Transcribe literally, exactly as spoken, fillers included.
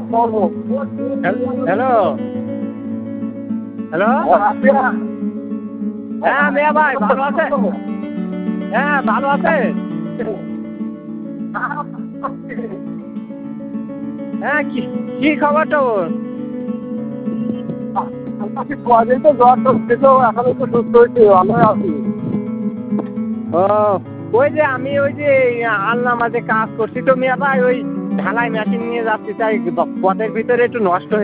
Hello hello হ্যাঁ মিয়া ভাই ভালো আছে হ্যাঁ ভালো আছে হ্যাঁ কি কি খবর তোর কদিন তো জ্বর টর ছিল এখন একটু সুস্থ হয়েছে ভালো আছি। ও ওই যে আমি ওই যে আল্লাহ মাঝে কাজ করছি তো মিয়া ভাই ওই ঢালাই মেশিন নিয়ে যাচ্ছি তাই পথের ভিতরে একটু নষ্ট হয়ে